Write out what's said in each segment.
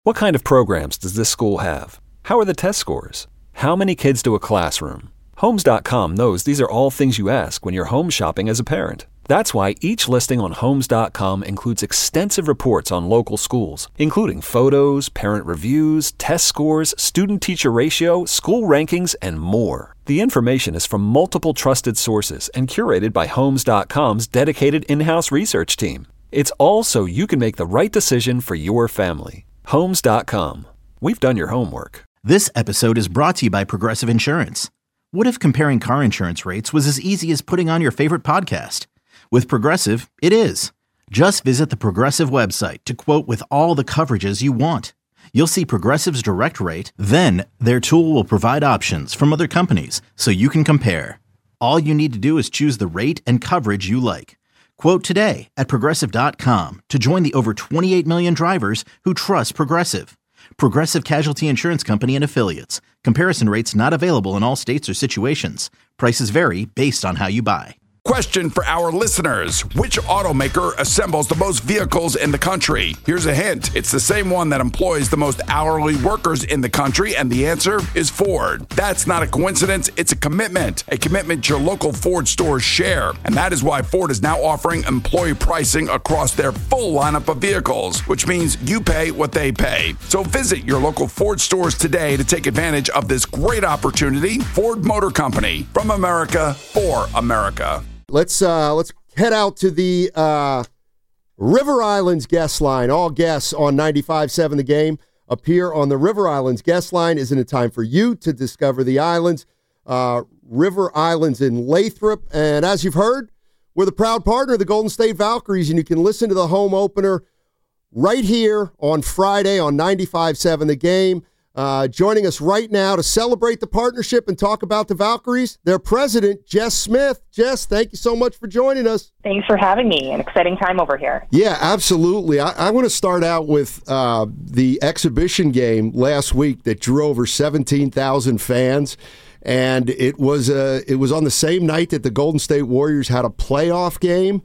What kind of programs does this school have? How are the test scores? How many kids to a classroom? Homes.com knows these are all things you ask when you're home shopping as a parent. That's why each listing on Homes.com includes extensive reports on local schools, including photos, parent reviews, test scores, student-teacher ratio, school rankings, and more. The information is from multiple trusted sources and curated by Homes.com's dedicated in-house research team. It's all so you can make the right decision for your family. Homes.com. We've done your homework. This episode is brought to you by Progressive Insurance. What if comparing car insurance rates was as easy as putting on your favorite podcast? With Progressive, it is. Just visit the Progressive website to quote with all the coverages you want. You'll see Progressive's direct rate, then their tool will provide options from other companies so you can compare. All you need to do is choose the rate and coverage you like. Quote today at Progressive.com to join the over 28 million drivers who trust Progressive. Progressive Casualty Insurance Company and Affiliates. Comparison rates not available in all states or situations. Prices vary based on how you buy. Question for our listeners. Which automaker assembles the most vehicles in the country? Here's a hint. It's the same one that employs the most hourly workers in the country, and the answer is Ford. That's not a coincidence. It's a commitment your local Ford stores share. And that is why Ford is now offering employee pricing across their full lineup of vehicles, which means you pay what they pay. So visit your local Ford stores today to take advantage of this great opportunity. Ford Motor Company, from America for America. Let's head out to the River Islands guest line. All guests on 95.7 The Game appear on the River Islands guest line. Isn't it time for you to discover the islands? River Islands in Lathrop. And as you've heard, we're the proud partner of the Golden State Valkyries, and you can listen to the home opener right here on Friday on 95.7 The Game. Joining us right now to celebrate the partnership and talk about the Valkyries, their president, Jess Smith. Jess, thank you so much for joining us. Thanks for having me. An exciting time over here. Yeah, absolutely. I want to start out with the exhibition game last week that drew over 17,000 fans, and it was on the same night that the Golden State Warriors had a playoff game.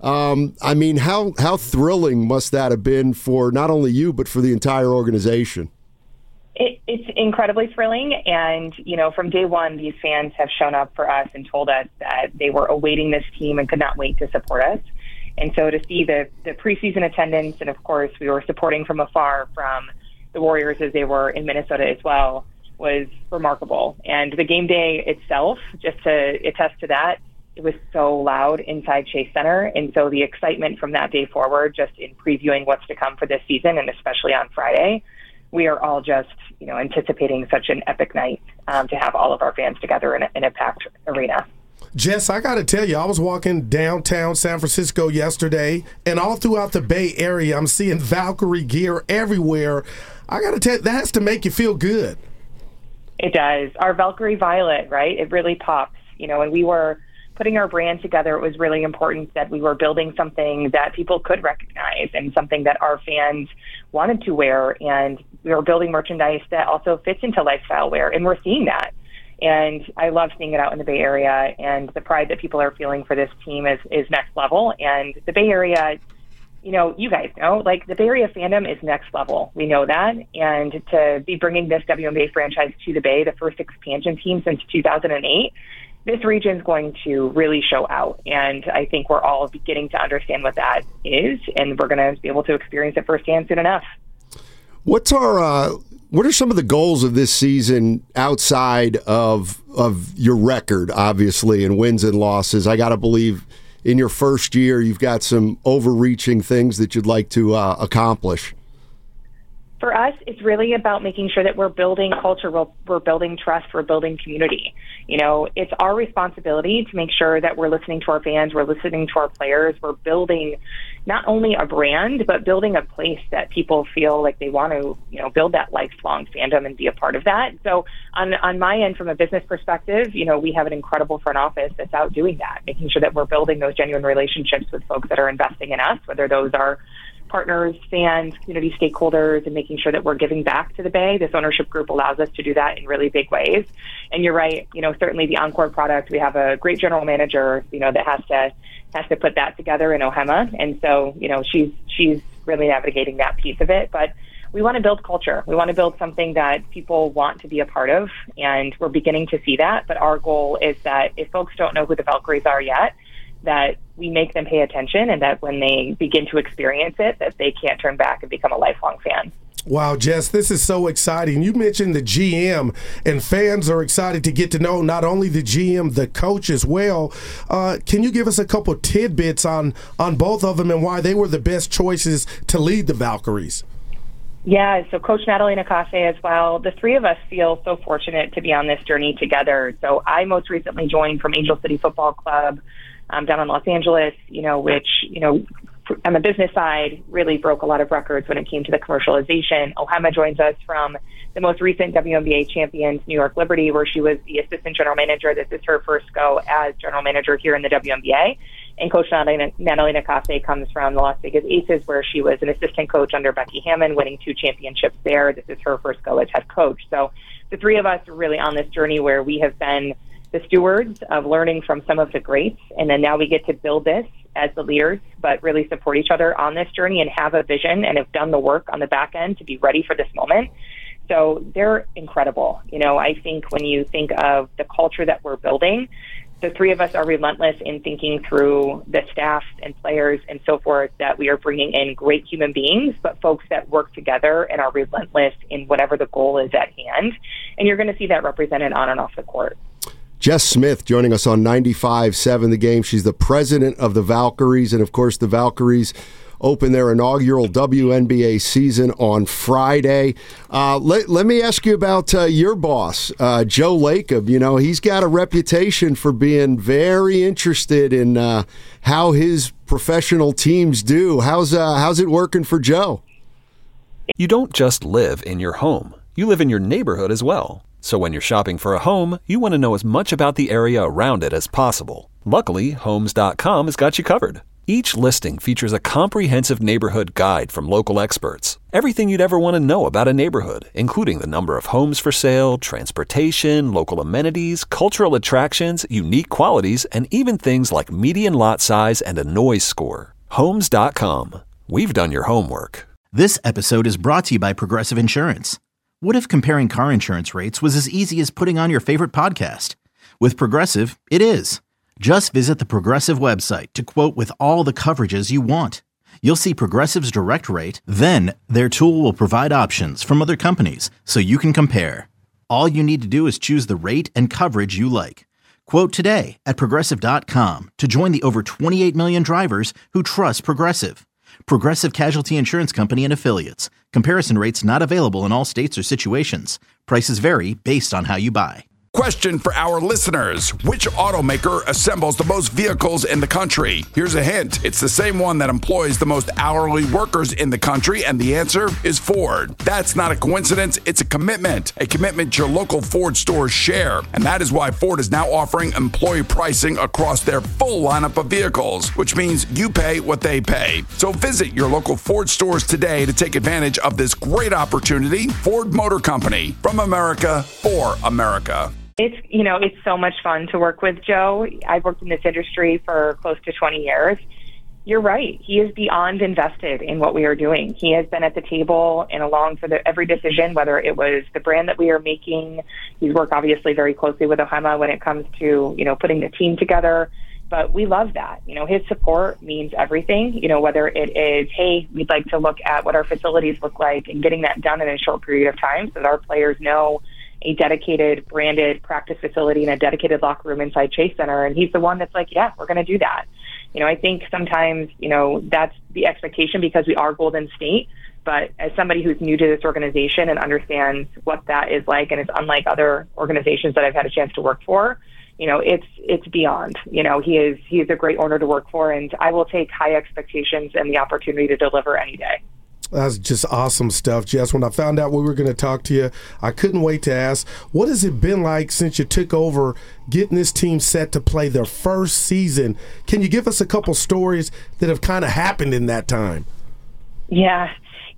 I mean, how thrilling must that have been for not only you, but for the entire organization? It's incredibly thrilling, and, from day one, these fans have shown up for us and told us that they were awaiting this team and could not wait to support us. And so to see the preseason attendance, and of course, we were supporting from afar from the Warriors as they were in Minnesota as well, was remarkable. And the game day itself, just to attest to that, it was so loud inside Chase Center. And so the excitement from that day forward, just in previewing what's to come for this season, and especially on Friday, we are all just, anticipating such an epic night to have all of our fans together in a packed arena. Jess, I got to tell you, I was walking downtown San Francisco yesterday, and all throughout the Bay Area, I'm seeing Valkyrie gear everywhere. I got to tell you, that has to make you feel good. It does. Our Valkyrie Violet, right? It really pops. When we were putting our brand together, it was really important that we were building something that people could recognize and something that our fans wanted to wear. And we were building merchandise that also fits into lifestyle wear. And we're seeing that. And I love seeing it out in the Bay Area. And the pride that people are feeling for this team is next level. And the Bay Area, you guys know, the Bay Area fandom is next level. We know that. And to be bringing this WNBA franchise to the Bay, the first expansion team since 2008, this region is going to really show out, and I think we're all beginning to understand what that is, and we're going to be able to experience it firsthand soon enough. What are some of the goals of this season outside of your record, obviously, and wins and losses? I got to believe in your first year you've got some overreaching things that you'd like to accomplish. For us, it's really about making sure that we're building culture, we're building trust, we're building community. It's our responsibility to make sure that we're listening to our fans, we're listening to our players, we're building not only a brand, but building a place that people feel like they want to, build that lifelong fandom and be a part of that. So on my end, from a business perspective, we have an incredible front office that's out doing that, making sure that we're building those genuine relationships with folks that are investing in us, whether those are partners, fans, community stakeholders, and making sure that we're giving back to the Bay. This ownership group allows us to do that in really big ways. And you're right, certainly the Encore product, we have a great general manager, that has to put that together in Ohema. And so, she's really navigating that piece of it. But we want to build culture. We want to build something that people want to be a part of, and we're beginning to see that. But our goal is that if folks don't know who the Valkyries are yet, that we make them pay attention, and that when they begin to experience it, that they can't turn back and become a lifelong fan. Wow, Jess, this is so exciting. You mentioned the GM, and fans are excited to get to know not only the GM, the coach as well. Can you give us a couple tidbits on both of them and why they were the best choices to lead the Valkyries? Yeah, so Coach Natalie Nakase as well. The three of us feel so fortunate to be on this journey together. So I most recently joined from Angel City Football Club down in Los Angeles, which, on the business side, really broke a lot of records when it came to the commercialization. Ohema joins us from the most recent WNBA champions, New York Liberty, where she was the assistant general manager. This is her first go as general manager here in the WNBA. And Coach Natalie Nakase comes from the Las Vegas Aces, where she was an assistant coach under Becky Hammon, winning 2 championships there. This is her first go as head coach. So the three of us are really on this journey where we have been the stewards of learning from some of the greats, and then now we get to build this as the leaders, but really support each other on this journey and have a vision and have done the work on the back end to be ready for this moment. So they're incredible. I think when you think of the culture that we're building, the three of us are relentless in thinking through the staff and players and so forth, that we are bringing in great human beings, but folks that work together and are relentless in whatever the goal is at hand. And you're going to see that represented on and off the court. Jess Smith joining us on 95.7 The Game. She's the president of the Valkyries, and of course the Valkyries open their inaugural WNBA season on Friday. Let me ask you about your boss, Joe Lacob. He's got a reputation for being very interested in how his professional teams do. How's it working for Joe? You don't just live in your home. You live in your neighborhood as well. So when you're shopping for a home, you want to know as much about the area around it as possible. Luckily, Homes.com has got you covered. Each listing features a comprehensive neighborhood guide from local experts. Everything you'd ever want to know about a neighborhood, including the number of homes for sale, transportation, local amenities, cultural attractions, unique qualities, and even things like median lot size and a noise score. Homes.com. We've done your homework. This episode is brought to you by Progressive Insurance. What if comparing car insurance rates was as easy as putting on your favorite podcast? With Progressive, it is. Just visit the Progressive website to quote with all the coverages you want. You'll see Progressive's direct rate, then their tool will provide options from other companies so you can compare. All you need to do is choose the rate and coverage you like. Quote today at Progressive.com to join the over 28 million drivers who trust Progressive. Progressive Casualty Insurance Company and Affiliates. Comparison rates not available in all states or situations. Prices vary based on how you buy. Question for our listeners. Which automaker assembles the most vehicles in the country? Here's a hint. It's the same one that employs the most hourly workers in the country, and the answer is Ford. That's not a coincidence. It's a commitment your local Ford stores share. And that is why Ford is now offering employee pricing across their full lineup of vehicles, which means you pay what they pay. So visit your local Ford stores today to take advantage of this great opportunity. Ford Motor Company, from America, for America. It's so much fun to work with Joe. I've worked in this industry for close to 20 years. You're right. He is beyond invested in what we are doing. He has been at the table and along for every decision, whether it was the brand that we are making. He's worked obviously very closely with Ohema when it comes to, putting the team together. But we love that. His support means everything, whether it is, hey, we'd like to look at what our facilities look like and getting that done in a short period of time so that our players know a dedicated branded practice facility and a dedicated locker room inside Chase Center. And he's the one that's like, yeah, we're going to do that. I think sometimes, that's the expectation because we are Golden State. But as somebody who's new to this organization and understands what that is like, and it's unlike other organizations that I've had a chance to work for, it's beyond. He is a great owner to work for, and I will take high expectations and the opportunity to deliver any day. That's just awesome stuff, Jess. When I found out we were going to talk to you, I couldn't wait to ask, what has it been like since you took over getting this team set to play their first season? Can you give us a couple stories that have kind of happened in that time? Yeah.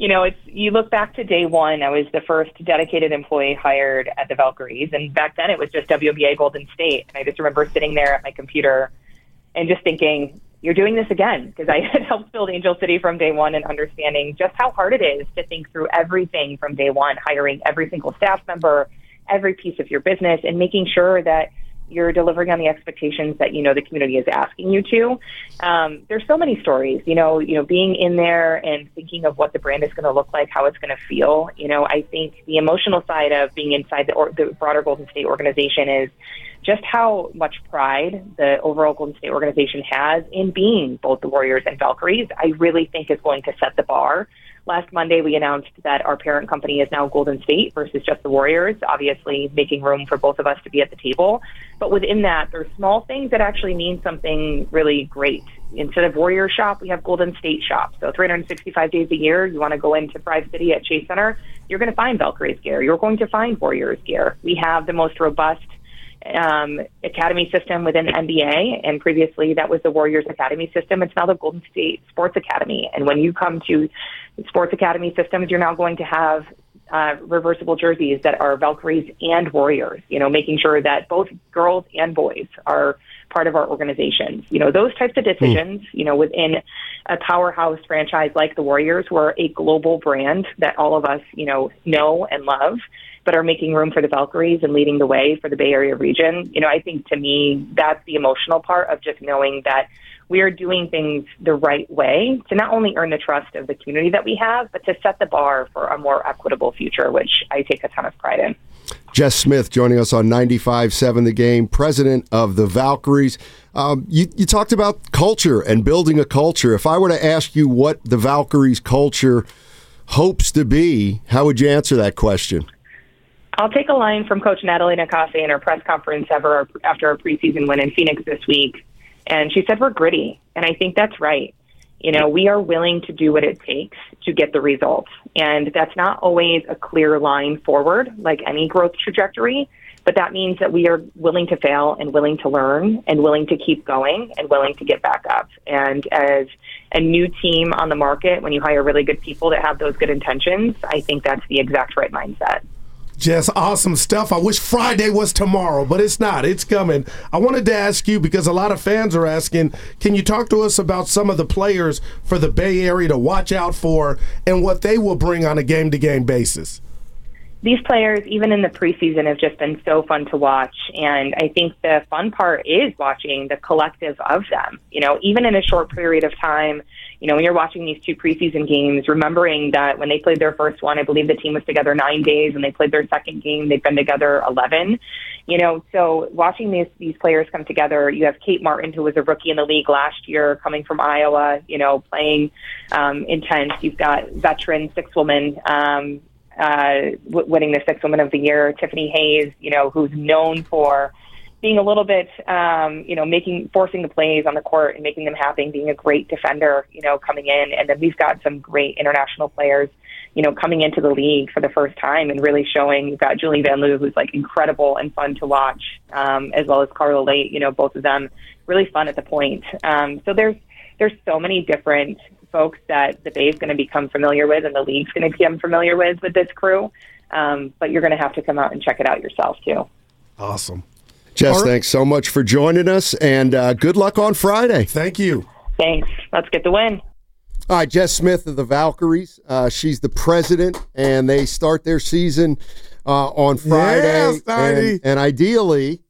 You look back to day one, I was the first dedicated employee hired at the Valkyries. And back then it was just WNBA Golden State. And I just remember sitting there at my computer and just thinking, you're doing this again, because I had helped build Angel City from day one and understanding just how hard it is to think through everything from day one, hiring every single staff member, every piece of your business, and making sure that you're delivering on the expectations that, the community is asking you to. There's so many stories, being in there and thinking of what the brand is going to look like, how it's going to feel. I think the emotional side of being inside the broader Golden State organization is just how much pride the overall Golden State organization has in being both the Warriors and Valkyries. I really think is going to set the bar. Last Monday, we announced that our parent company is now Golden State versus just the Warriors, obviously making room for both of us to be at the table. But within that, there's small things that actually mean something really great. Instead of Warrior Shop, we have Golden State Shop. So 365 days a year, you want to go into Thrive City at Chase Center, you're going to find Valkyries gear. You're going to find Warriors gear. We have the most robust academy system within the NBA, and previously that was the Warriors Academy system. It's now the Golden State Sports Academy. And when you come to Sports Academy systems, you're now going to have reversible jerseys that are Valkyries and Warriors, making sure that both girls and boys are part of our organizations. Those types of decisions, within a powerhouse franchise like the Warriors, who are a global brand that all of us, know and love, but are making room for the Valkyries and leading the way for the Bay Area region. I think to me, that's the emotional part of just knowing that we are doing things the right way to not only earn the trust of the community that we have, but to set the bar for a more equitable future, which I take a ton of pride in. Jess Smith joining us on 95.7 The Game, president of the Valkyries. You talked about culture and building a culture. If I were to ask you what the Valkyries culture hopes to be, how would you answer that question? I'll take a line from Coach Natalie Nakase in her press conference after our preseason win in Phoenix this week. And she said, we're gritty. And I think that's right. We are willing to do what it takes to get the results. And that's not always a clear line forward, like any growth trajectory. But that means that we are willing to fail and willing to learn and willing to keep going and willing to get back up. And as a new team on the market, when you hire really good people that have those good intentions, I think that's the exact right mindset. Just awesome stuff. I wish Friday was tomorrow, but it's not. It's coming. I wanted to ask you, because a lot of fans are asking, can you talk to us about some of the players for the Bay Area to watch out for and what they will bring on a game-to-game basis? These players, even in the preseason, have just been so fun to watch. And I think the fun part is watching the collective of them. Even in a short period of time, when you're watching these two preseason games, remembering that when they played their first one, I believe the team was together 9 days, and they played their second game, they've been together 11. So watching these players come together, you have Kate Martin, who was a rookie in the league last year, coming from Iowa, playing intense. You've got veteran six-woman winning the Sixth Woman of the Year, Tiffany Hayes, who's known for being a little bit, forcing the plays on the court and making them happen, being a great defender, coming in. And then we've got some great international players, coming into the league for the first time and really showing. You've got Julie Van Loo, who's incredible and fun to watch, as well as Carla Late, both of them really fun at the point. So there's so many different folks that the Bay is going to become familiar with and the league's going to become familiar with this crew. But you're going to have to come out and check it out yourself too. Awesome. Jess, thanks so much for joining us, and good luck on Friday. Thank you. Thanks. Let's get the win. All right, Jess Smith of the Valkyries. She's the president, and they start their season on Friday. Yes, and ideally,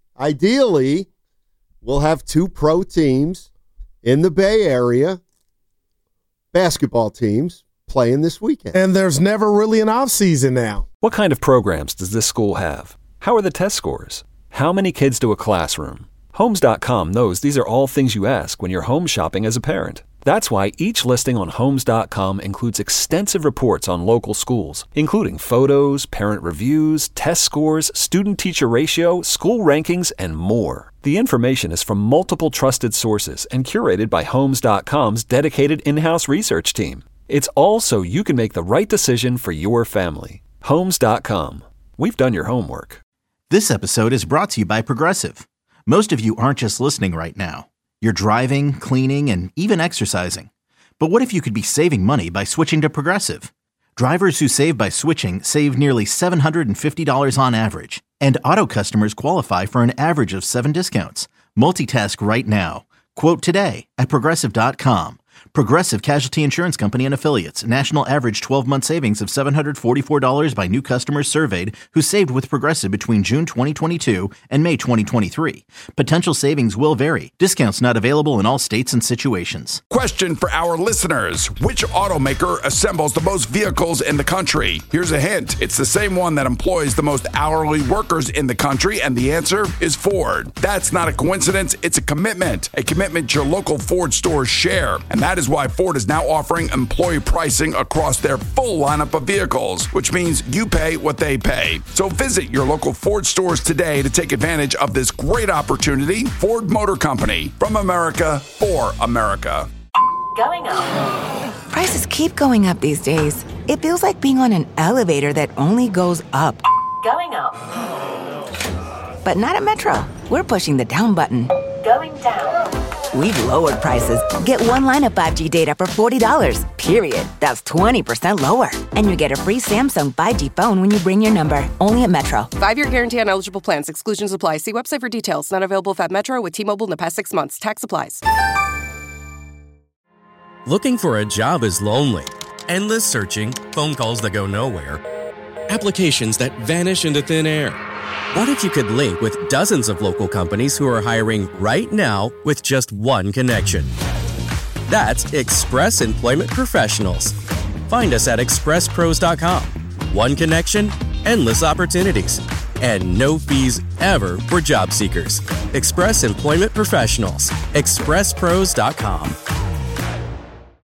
we'll have two pro teams in the Bay Area, basketball teams, playing this weekend. And there's never really an off season now. What kind of programs does this school have? How are the test scores? How many kids do a classroom? Homes.com knows these are all things you ask when you're home shopping as a parent. That's why each listing on Homes.com includes extensive reports on local schools, including photos, parent reviews, test scores, student-teacher ratio, school rankings, and more. The information is from multiple trusted sources and curated by Homes.com's dedicated in-house research team. It's all so you can make the right decision for your family. Homes.com. We've done your homework. This episode is brought to you by Progressive. Most of you aren't just listening right now. You're driving, cleaning, and even exercising. But what if you could be saving money by switching to Progressive? Drivers who save by switching save nearly $750 on average. And auto customers qualify for an average of 7 discounts. Multitask right now. Quote today at Progressive.com. Progressive Casualty Insurance Company and Affiliates. National average 12-month savings of $744 by new customers surveyed who saved with Progressive between June 2022 and May 2023. Potential savings will vary. Discounts not available in all states and situations. Question for our listeners. Which automaker assembles the most vehicles in the country? Here's a hint. It's the same one that employs the most hourly workers in the country, and the answer is Ford. That's not a coincidence. It's a commitment your local Ford stores share. And that is why Ford is now offering employee pricing across their full lineup of vehicles, which means you pay what they pay. So visit your local Ford stores today to take advantage of this great opportunity. Ford Motor Company, from America for America. Going up. Prices keep going up these days. It feels like being on an elevator that only goes up. Going up. But not at Metro. We're pushing the down button. Going down. We've lowered prices. Get one line of 5G data for $40, period. That's 20% lower. And you get a free Samsung 5G phone when you bring your number. Only at Metro. 5-year guarantee on eligible plans. Exclusions apply. See website for details. Not available at Metro with T-Mobile in the past 6 months. Tax applies. Looking for a job is lonely. Endless searching, phone calls that go nowhere, applications that vanish into thin air. What if you could link with dozens of local companies who are hiring right now with just one connection? That's Express Employment Professionals. Find us at expresspros.com. One connection, endless opportunities, and no fees ever for job seekers. Express Employment Professionals. expresspros.com.